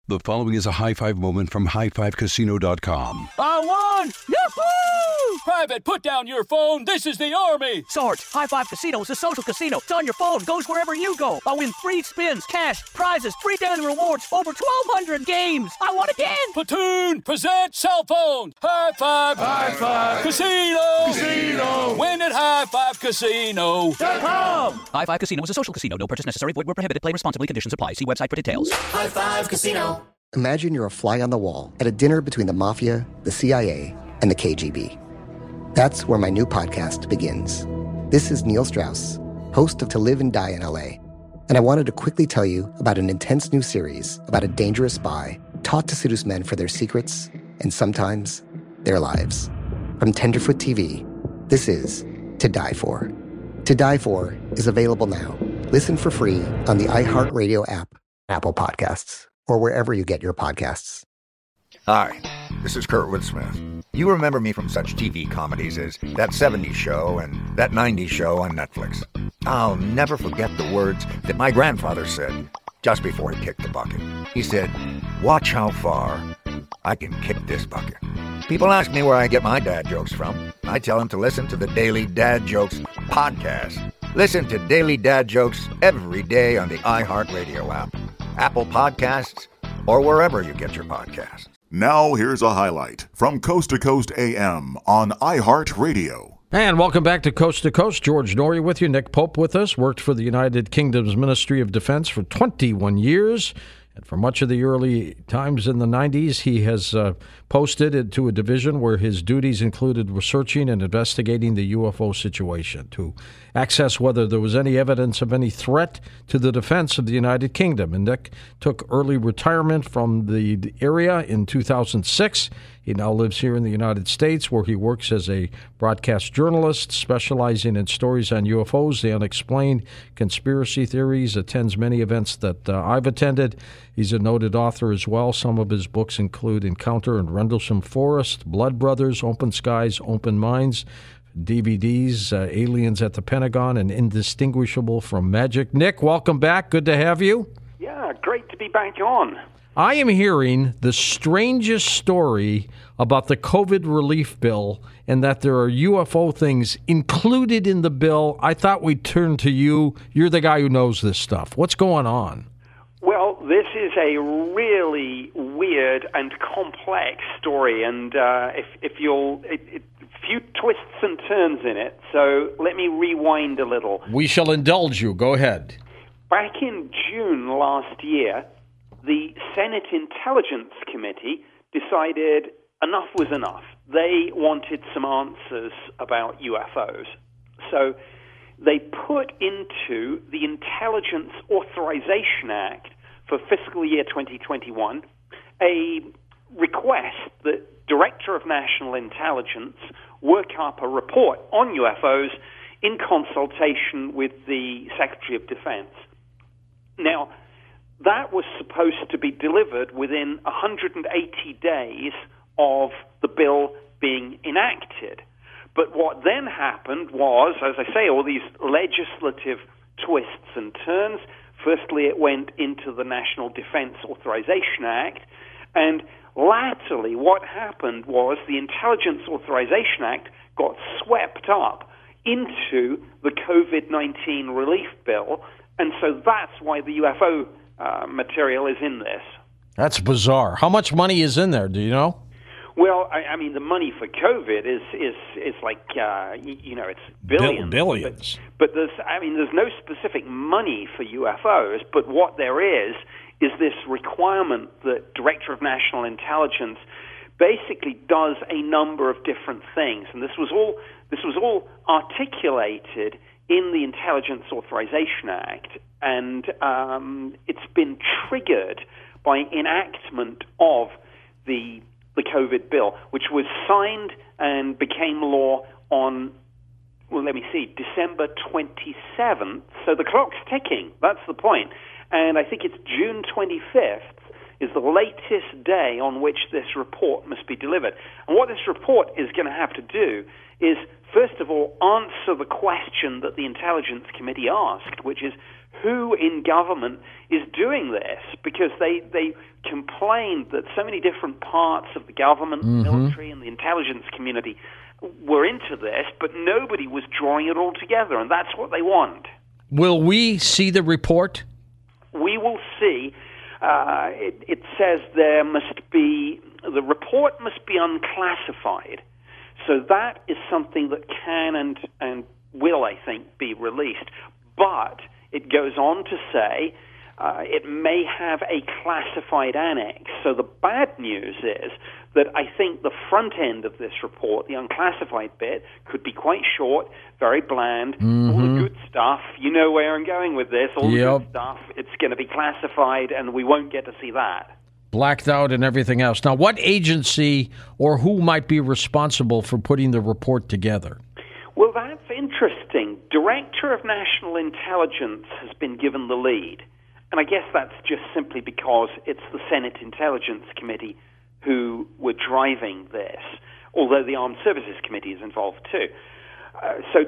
The following is a high-five moment from highfivecasino.com. I won! Yahoo! Private, put down your phone. This is the Army. Sarge, High Five Casino is a social casino. It's on your phone. Goes wherever you go. I win free spins, cash, prizes, free daily rewards, over 1,200 games. I won again. Platoon, present cell phone. High Five. High Five. Casino. Casino. Win at highfivecasino.com. High Five Casino is a social casino. No purchase necessary. Void where prohibited. Play responsibly. Conditions apply. See website for details. High Five Casino. Imagine you're a fly on the wall at a dinner between the Mafia, the CIA, and the KGB. That's where my new podcast begins. This is Neil Strauss, host of To Live and Die in LA, and I wanted to quickly tell you about an intense new series about a dangerous spy taught to seduce men for their secrets and sometimes their lives. From Tenderfoot TV, this is To Die For. To Die For is available now. Listen for free on the iHeartRadio app, Apple Podcasts, or wherever you get your podcasts. Hi, this is Kurtwood Smith. You remember me from such TV comedies as That 70s Show and That 90s Show on Netflix. I'll never forget the words that my grandfather said just before he kicked the bucket. He said, "Watch how far I can kick this bucket." People ask me where I get my dad jokes from. I tell them to listen to the Daily Dad Jokes podcast. Listen to Daily Dad Jokes every day on the iHeartRadio app, Apple Podcasts, or wherever you get your podcasts. Now here's a highlight from Coast to Coast AM on iHeartRadio. And welcome back to Coast. George Norrie with you. Nick Pope with us. Worked for the United Kingdom's Ministry of Defense for 21 years. And for much of the early times in the 90s, he has posted into a division where his duties included researching and investigating the UFO situation to access whether there was any evidence of any threat to the defense of the United Kingdom. And Nick took early retirement from the area in 2006. He now lives here in the United States, where he works as a broadcast journalist specializing in stories on UFOs, the unexplained, conspiracy theories, attends many events that I've attended. He's a noted author as well. Some of his books include Encounter in Rendlesham Forest, Blood Brothers, Open Skies, Open Minds, DVDs, Aliens at the Pentagon, and Indistinguishable from Magic. Nick, welcome back. Good to have you. Yeah, great to be back on. I am hearing the strangest story about the COVID relief bill and that there are UFO things included in the bill. I thought we'd turn to you. You're the guy who knows this stuff. What's going on? Well, this is a really weird and complex story, and if you'll... few twists and turns in it, so let me rewind a little. We shall indulge you. Go ahead. Back in June last year, the Senate Intelligence Committee decided enough was enough. They wanted some answers about UFOs. So they put into the Intelligence Authorization Act for fiscal year 2021 a request that Director of National Intelligence work up a report on UFOs in consultation with the Secretary of Defense. Now, that was supposed to be delivered within 180 days of the bill being enacted. But what then happened was, as I say, all these legislative twists and turns. Firstly, it went into the National Defense Authorization Act, and latterly, what happened was the Intelligence Authorization Act got swept up into the COVID-19 relief bill, and so that's why the UFO material is in this. That's bizarre. How much money is in there? Do you know? Well, I mean, the money for COVID is like it's billions. Billions. But there's no specific money for UFOs. But what there is this requirement that Director of National Intelligence basically does a number of different things, and this was all articulated in the Intelligence Authorization Act, and it's been triggered by enactment of the COVID bill, which was signed and became law on, December 27th. So the clock's ticking. That's the point. And I think it's June 25th is the latest day on which this report must be delivered. And what this report is going to have to do is, first of all, answer the question that the Intelligence Committee asked, which is who in government is doing this? Because they complained that so many different parts of the government, military, and the intelligence community were into this, but nobody was drawing it all together, and that's what they want. Will we see the report? We will see. It says the report must be unclassified. So that is something that can and will, I think, be released. But it goes on to say it may have a classified annex. So the bad news is that I think the front end of this report, the unclassified bit, could be quite short, very bland. All the good stuff, you know where I'm going with this, all the good stuff, it's going to be classified and we won't get to see that. Blacked out and everything else. Now, what agency or who might be responsible for putting the report together? Well, that's interesting. Director of National Intelligence has been given the lead. And I guess that's just simply because it's the Senate Intelligence Committee who were driving this, although the Armed Services Committee is involved too. So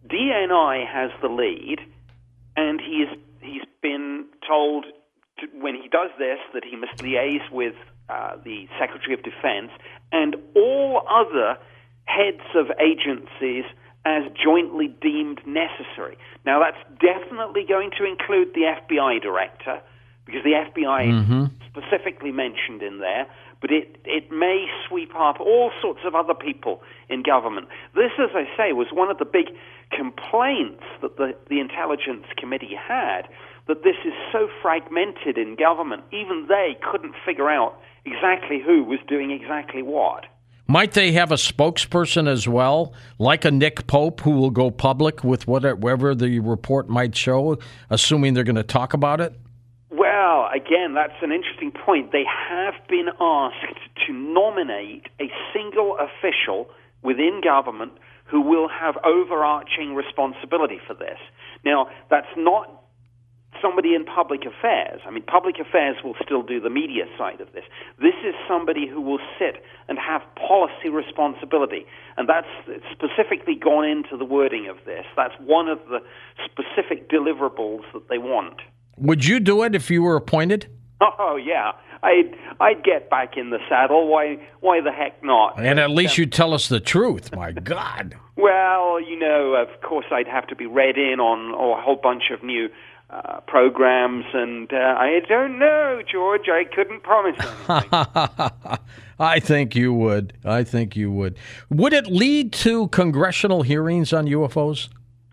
DNI has the lead, and he's been told when he does this that he must liaise with the Secretary of Defense and all other heads of agencies as jointly deemed necessary. Now, that's definitely going to include the FBI director, because the FBI specifically mentioned in there, but it may sweep up all sorts of other people in government. This, as I say, was one of the big complaints that the Intelligence Committee had, that this is so fragmented in government, even they couldn't figure out exactly who was doing exactly what. Might they have a spokesperson as well, like a Nick Pope, who will go public with whatever the report might show, assuming they're going to talk about it? Well, again, that's an interesting point. They have been asked to nominate a single official within government who will have overarching responsibility for this. Now, that's not somebody in public affairs. I mean, public affairs will still do the media side of this. This is somebody who will sit and have policy responsibility, and that's specifically gone into the wording of this. That's one of the specific deliverables that they want. Would you do it if you were appointed? Oh, yeah. I'd get back in the saddle. Why the heck not? And at least you'd tell us the truth. My God. Well, you know, of course I'd have to be read in on a whole bunch of new programs, and I don't know, George. I couldn't promise anything. I think you would. Would it lead to congressional hearings on UFOs?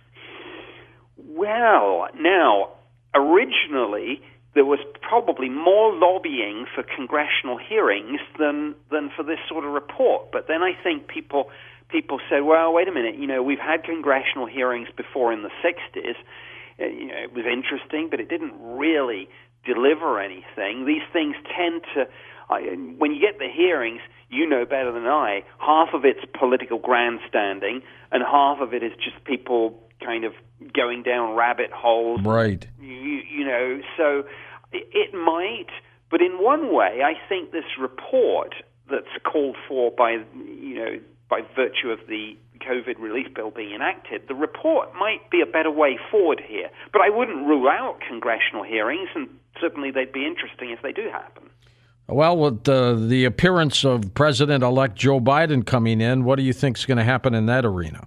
Well, now, originally, there was probably more lobbying for congressional hearings than for this sort of report. But then I think people said, well, wait a minute, you know, we've had congressional hearings before in the 60s. You know, it was interesting, but it didn't really deliver anything. These things tend to, when you get the hearings, you know better than I, half of it's political grandstanding, and half of it is just people kind of going down rabbit holes. Right. You know, so it might, but in one way, I think this report that's called for by virtue of the COVID relief bill being enacted, the report might be a better way forward here. But I wouldn't rule out congressional hearings, and certainly they'd be interesting if they do happen. Well, with the appearance of President-elect Joe Biden coming in, what do you think is going to happen in that arena?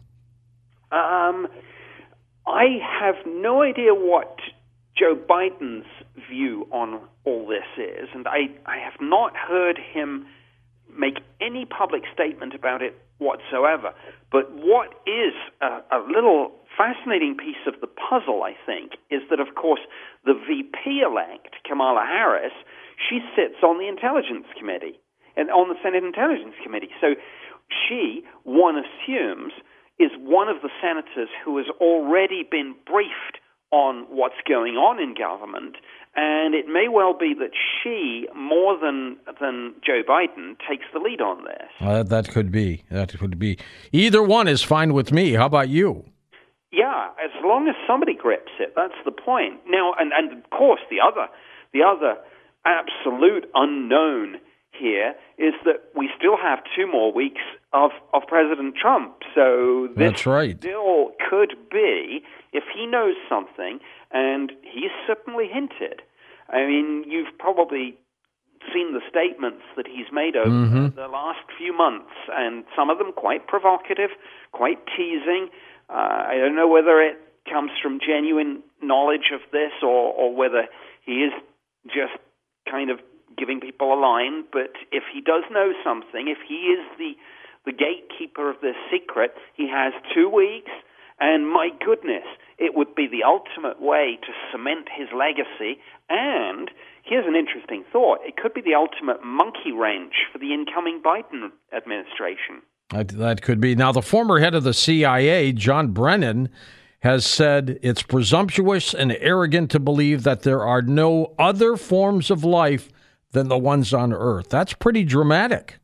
I have no idea what Joe Biden's view on all this is, and I have not heard him make any public statement about it whatsoever. But what is a little fascinating piece of the puzzle, I think, is that, of course, the VP-elect, Kamala Harris, she sits on the Intelligence Committee and on the Senate Intelligence Committee. So she, one assumes, is one of the senators who has already been briefed on what's going on in government, and it may well be that she, more than Joe Biden, takes the lead on this. That could be. Either one is fine with me. How about you? Yeah, as long as somebody grips it, that's the point. Now, and of course, the other absolute unknown here is that we still have 2 more weeks of President Trump. So this That's right. still could be, if he knows something, and he's certainly hinted. I mean, you've probably seen the statements that he's made over the last few months, and some of them quite provocative, quite teasing. I don't know whether it comes from genuine knowledge of this or whether he is just kind of giving people a line. But if he does know something, if he is the gatekeeper of this secret, he has 2 weeks, and my goodness, it would be the ultimate way to cement his legacy. And here's an interesting thought. It could be the ultimate monkey wrench for the incoming Biden administration. That could be. Now, the former head of the CIA, John Brennan, has said it's presumptuous and arrogant to believe that there are no other forms of life than the ones on Earth. That's pretty dramatic.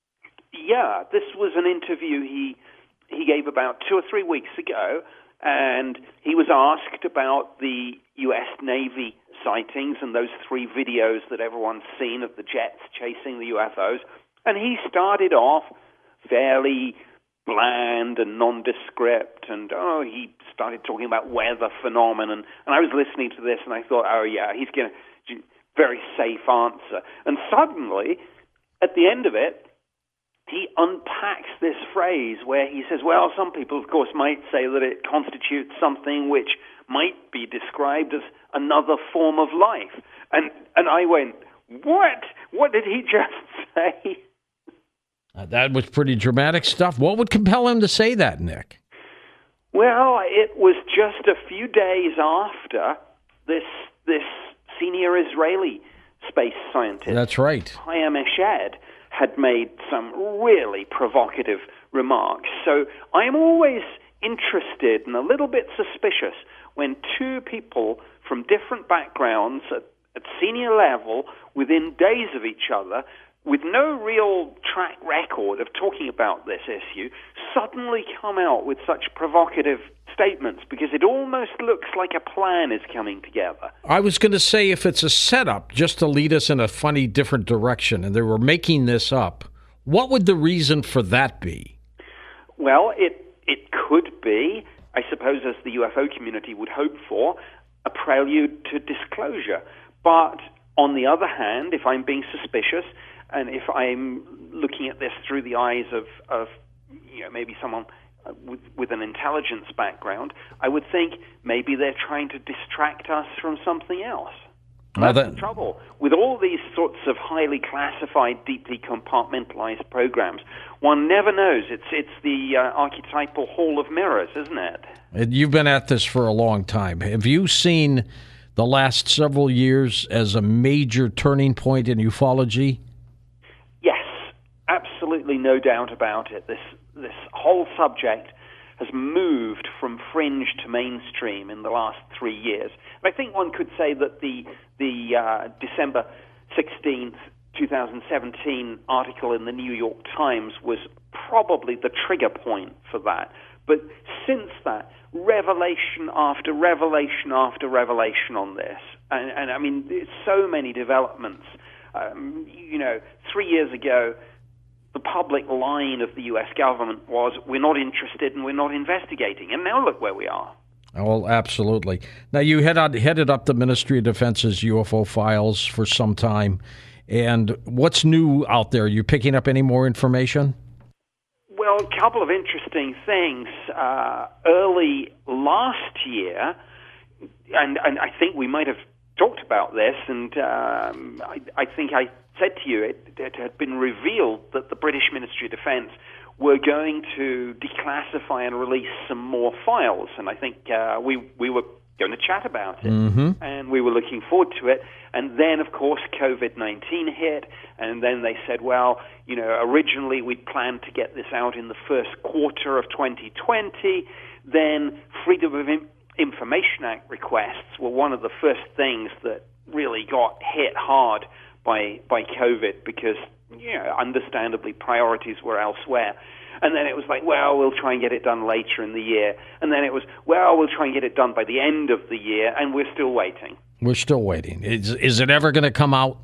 Yeah, this was an interview he gave about 2 or 3 weeks ago, and he was asked about the U.S. Navy sightings and those 3 videos that everyone's seen of the jets chasing the UFOs, and he started off fairly bland and nondescript, and he started talking about weather phenomenon, and I was listening to this, and I thought, oh yeah, he's going to very safe answer, and suddenly, at the end of it, he unpacks this phrase where he says, well, some people, of course, might say that it constitutes something which might be described as another form of life. And I went, what? What did he just say? That was pretty dramatic stuff. What would compel him to say that, Nick? Well, it was just a few days after this senior Israeli space scientist, That's right, Chaim Eshed, had made some really provocative remarks. So I'm always interested and a little bit suspicious when 2 people from different backgrounds at senior level, within days of each other, with no real track record of talking about this issue, suddenly come out with such provocative statements, because it almost looks like a plan is coming together. I was going to say, if it's a setup just to lead us in a funny, different direction, and they were making this up, what would the reason for that be? Well, it could be, I suppose, as the UFO community would hope for, a prelude to disclosure. But on the other hand, if I'm being suspicious, and if I'm looking at this through the eyes of maybe someone with an intelligence background, I would think maybe they're trying to distract us from something else. That's the trouble. With all these sorts of highly classified, deeply compartmentalized programs, one never knows. It's the archetypal hall of mirrors, isn't it? You've been at this for a long time. Have you seen the last several years as a major turning point in ufology? Yes, absolutely no doubt about it. This whole subject has moved from fringe to mainstream in the last 3 years. And I think one could say that the December 16th, 2017 article in the New York Times was probably the trigger point for that. But since that, revelation after revelation after revelation on this. And I mean, there's so many developments. 3 years ago, the public line of the U.S. government was, we're not interested and we're not investigating. And now look where we are. Oh, absolutely. Now, you headed up the Ministry of Defense's UFO files for some time. And what's new out there? You picking up any more information? Well, a couple of interesting things. Early last year, and I think we might have talked about this, and I think I said to you it had been revealed that the British Ministry of Defence were going to declassify and release some more files, and I think we were going to chat about it, and we were looking forward to it. And then, of course, COVID-19 hit, and then they said, well, originally we planned to get this out in the first quarter of 2020. Then Freedom of Information Act requests were one of the first things that really got hit hard by COVID because, understandably, priorities were elsewhere. And then it was like, well, we'll try and get it done later in the year. And then it was, well, we'll try and get it done by the end of the year, and we're still waiting. We're still waiting. Is it ever going to come out?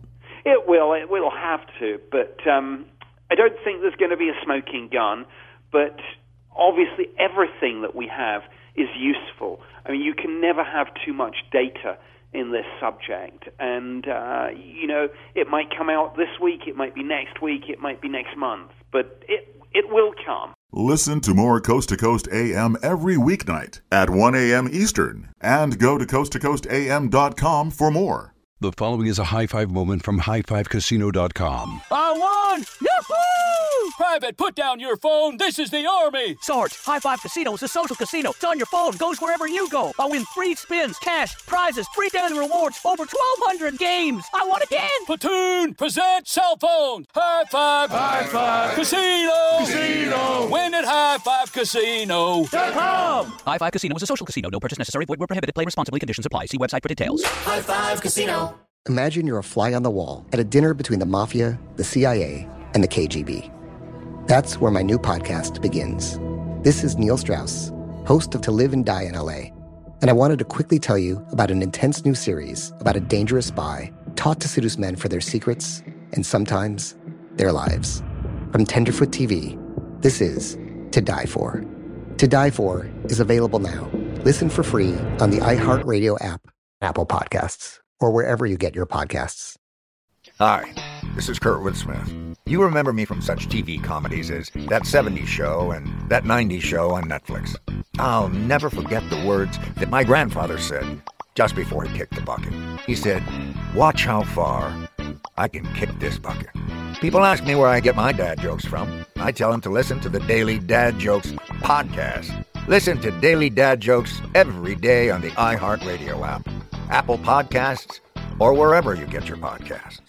It will have to, but I don't think there's going to be a smoking gun, but obviously everything that we have is useful. I mean, you can never have too much data in this subject, and, it might come out this week, it might be next week, it might be next month, but it will come. Listen to more Coast to Coast AM every weeknight at 1 a.m. Eastern, and go to coasttocoastam.com for more. The following is a high-five moment from highfivecasino.com. I won! Yahoo! Private, put down your phone. This is the Army. Sarge, High Five Casino is a social casino. It's on your phone, goes wherever you go. I win free spins, cash, prizes, free daily rewards, over 1,200 games. I won again! Platoon, present cell phone. High Five. High Five Casino. Casino. Win at highfivecasino.com. High Five Casino is a social casino. No purchase necessary. Void where prohibited. Play responsibly. Conditions apply. See website for details. High Five Casino. Imagine you're a fly on the wall at a dinner between the Mafia, the CIA, and the KGB. That's where my new podcast begins. This is Neil Strauss, host of To Live and Die in LA, and I wanted to quickly tell you about an intense new series about a dangerous spy taught to seduce men for their secrets and sometimes their lives. From Tenderfoot TV, this is To Die For. To Die For is available now. Listen for free on the iHeartRadio app, Apple Podcasts, or wherever you get your podcasts. Hi, this is Kurtwood Smith. You remember me from such TV comedies as That 70s Show and That 90s Show on Netflix. I'll never forget the words that my grandfather said just before he kicked the bucket. He said, "Watch how far I can kick this bucket." People ask me where I get my dad jokes from. I tell them to listen to the Daily Dad Jokes podcast. Listen to Daily Dad Jokes every day on the iHeartRadio app, Apple Podcasts, or wherever you get your podcasts.